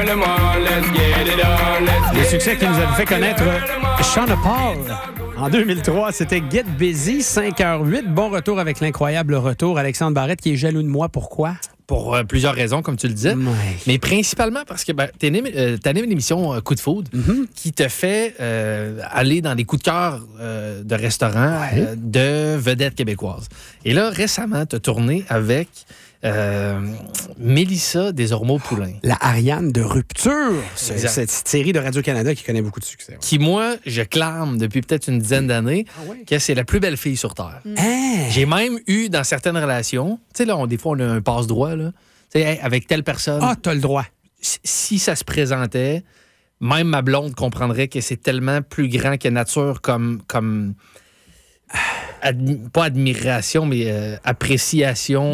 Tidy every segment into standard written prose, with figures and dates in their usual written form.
Le succès qui nous avait fait connaître Sean Paul en 2003, c'était Get Busy, 5h08. Bon retour avec l'incroyable retour. Alexandre Barrette qui est jaloux de moi. Pourquoi? Pour plusieurs raisons, comme tu le disais. Ouais. Mais principalement parce que t'animes une émission Coup de foudre qui te fait aller dans des coups de cœur de restaurants de vedettes québécoises. Et là, récemment, t'as tourné avec Mélissa Desormeaux-Poulain. La Ariane de Rupture. Exact. Cette série de Radio-Canada qui connaît beaucoup de succès. Ouais. Qui, moi, je clame depuis peut-être une dizaine d'années ouais? que c'est la plus belle fille sur Terre. Hein? J'ai même eu, dans certaines relations, tu sais, là, des fois, on a un passe-droit, là. Tu sais, hey, avec telle personne. Ah, t'as le droit. Si ça se présentait, même ma blonde comprendrait que c'est tellement plus grand que nature comme pas admiration, mais appréciation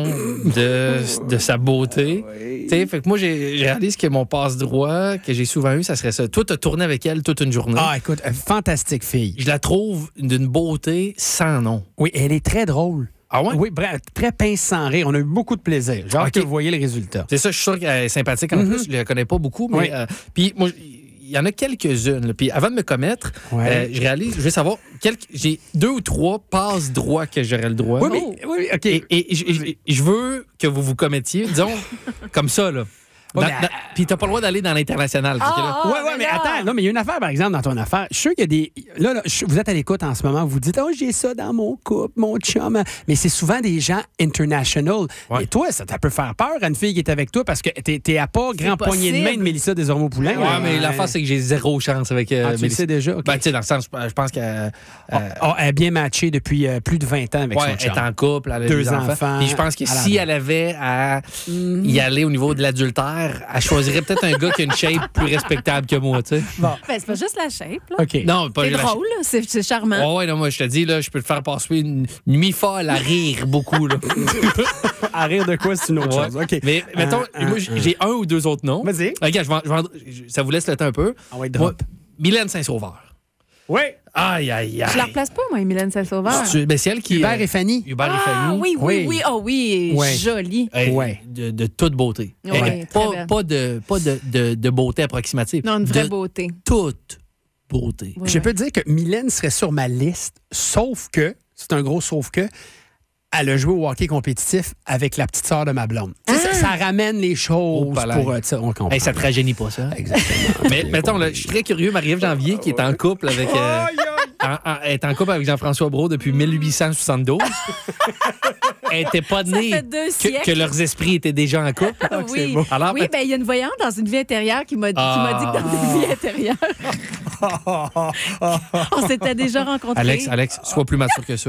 de sa beauté. Tu sais, fait que moi, j'ai réalisé que mon passe-droit que j'ai souvent eu, ça serait ça. Toi, t'as tourné avec elle toute une journée. Ah, écoute, fantastique fille. Je la trouve d'une beauté sans nom. Oui, elle est très drôle. Ah ouais? Oui, très pince sans rire. On a eu beaucoup de plaisir. Genre Ok. que vous voyez le résultat. C'est ça, je suis sûr qu'elle est sympathique. En plus, je la connais pas beaucoup, mais Oui. puis moi, il y en a quelques-unes. Là. Puis avant de me commettre, je veux savoir, j'ai 2 ou 3 passes droits que j'aurais le droit. Oui, oui, OK. Et je veux que vous vous commettiez, disons, comme ça, là. Puis t'as pas le droit d'aller dans l'international. Oui, mais attends. Non, mais il y a une affaire, par exemple, dans ton affaire. Je suis sûr qu'il y a des. Là, vous êtes à l'écoute en ce moment. Vous dites, j'ai ça dans mon couple, mon chum. Mais c'est souvent des gens international. Ouais. Et toi, ça peut faire peur à une fille qui est avec toi parce que t'es à pas grand poignée de main de Mélissa Desormeaux-Poulain. Ouais, mais l'affaire, c'est que j'ai zéro chance avec tu le Mélissa. sais déjà. OK. Ben, tu sais, dans le sens, je pense qu'elle. Elle est bien matchée depuis plus de 20 ans avec son Elle chum. est en couple, elle a 2 des enfants. Puis je pense que si elle avait à y aller au niveau de l'adultère, elle choisirait peut-être un gars qui a une shape plus respectable que moi, tu sais. Bon. Ben, c'est pas juste la shape, là. OK. Non, pas C'est la drôle, là. C'est charmant. Oh, ouais, non, moi, je te dis, là, je peux te faire passer une nuit folle à rire beaucoup, là. À rire de quoi, c'est une autre Ouais. chose. OK. Mais, mettons, moi, j'ai 1 ou 2 autres noms. Vas-y. Regarde, ça vous laisse le temps un peu. Ah ouais, Moi, drop. Mylène Saint-Sauveur. Oui. Aïe, aïe, aïe. Je la replace pas, moi, Mylène Saint-Sauveur. Ben, c'est elle qui... Hubert et Fanny. Hubert et Ah, Fanny. oui. Oh, oui. Ouais. Jolie. Hey, Ouais. de toute beauté. Ouais, Hey, très belle. pas de beauté approximative. Non, une vraie De beauté. toute beauté. Ouais, Je peux te dire que Mylène serait sur ma liste, sauf que, c'est un gros sauf que, elle a joué au hockey compétitif avec la petite sœur de ma blonde. Tu sais, ça ramène les choses Oh, palais. pour... tu sais, on comprend. Hey, ça te rajeunit pas, ça. Exactement. Mais mettons, là, je suis très curieux. Marie-Ève Janvier, qui est en couple avec... est en couple avec Jean-François Brault depuis 1872. Elle n'était pas née fait 2 que siècles. leurs esprits étaient déjà en couple. Oui, beau. Alors, oui, ben il y a une voyante dans une vie intérieure qui m'a dit que dans une vie intérieure, on s'était déjà rencontrés. Alex, sois plus mature que ça.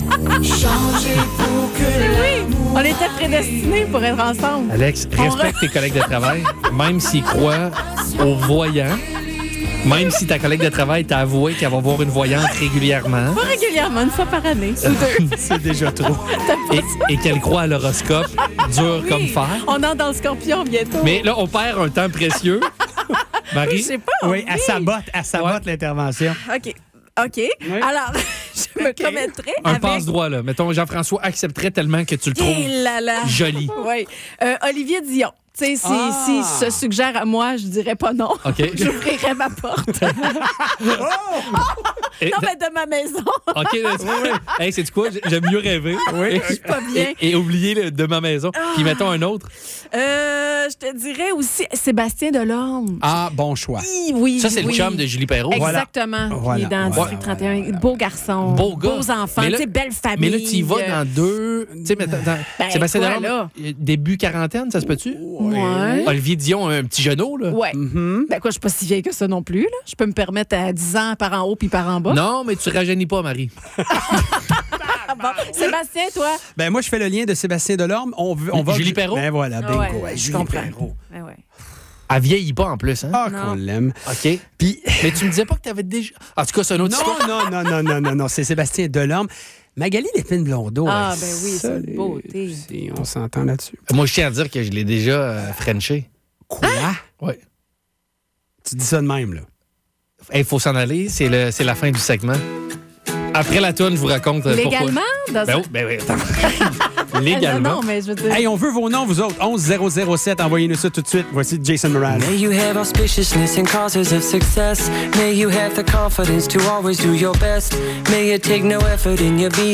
Oui, on était prédestinés pour être ensemble. Alex, respecte tes collègues de travail, même s'ils croient aux voyants. Même si ta collègue de travail t'a avoué qu'elle va voir une voyante régulièrement Pas régulièrement, une fois par année. Ou 2. C'est déjà trop. et qu'elle croit à l'horoscope dur comme fer. On entre dans le scorpion bientôt. Mais là, on perd un temps précieux. Marie, Je sais pas. Oui, elle sabote l'intervention. OK. Alors, je me commettrai un avec... passe-droit, là. Mettons, Jean-François accepterait tellement que tu le trouves Eh là là. joli. Oui. Olivier Dion. Tu sais, s'il se suggère à moi, je dirais pas non. OK. J'ouvrirais ma porte. Et- Non, mais de ma maison. OK, là, hey, c'est quoi? J'aime mieux rêver. Oui. Je suis pas bien. Et oublier de ma maison. Puis mettons un autre. Je te dirais aussi Sébastien Delorme. Ah, bon choix. Oui, Ça, c'est le oui. chum de Julie Perrault. Exactement. Voilà. Il est dans Voilà. District 31. Beau garçon. Beau gars. Beaux enfants. Mais là- Tu sais, belle famille. Mais là, tu y vas dans 2... Tu sais, Ben, Sébastien quoi, Delorme, là? début quarantaine, ça se peut-tu? Ouais. Olivier Dion, un petit genou, là. Ouais. Ben quoi, je suis pas si vieille que ça non plus. Là. Je peux me permettre à 10 ans par en haut puis par en bas. Non, mais tu rajeunis pas, Marie. Ah bon. Sébastien, toi? Ben moi, je fais le lien de Sébastien Delorme. On va... Julie Perrault? Ben voilà, bingo. Ouais, Ouais, je Julie comprends. Perrault. Ben ouais. Elle vieillit pas, en plus, hein? Ah, Non. qu'on l'aime. OK. Puis... Mais tu me disais pas que tu avais déjà... En tout cas, c'est un autre histoire. Non, c'est Sébastien Delorme. Magali Lépine-Blondeau. Ah, elle, ben oui, c'est solide. une beauté. On s'entend là-dessus. Moi, je tiens à dire que je l'ai déjà frenché. Quoi? Oui. Tu dis ça de même, là. Il faut s'en aller. C'est la fin du segment. Après la toune, je vous raconte pourquoi. Légalement? Ben oui, attends. Légalement. Non, mais je veux dire... Hey, on veut vos noms, vous autres. 11007, envoyez-nous ça tout de suite. Voici Jason Mraz. May you have auspiciousness and causes of success. May you have the confidence to always do your best. May you take no effort in your being.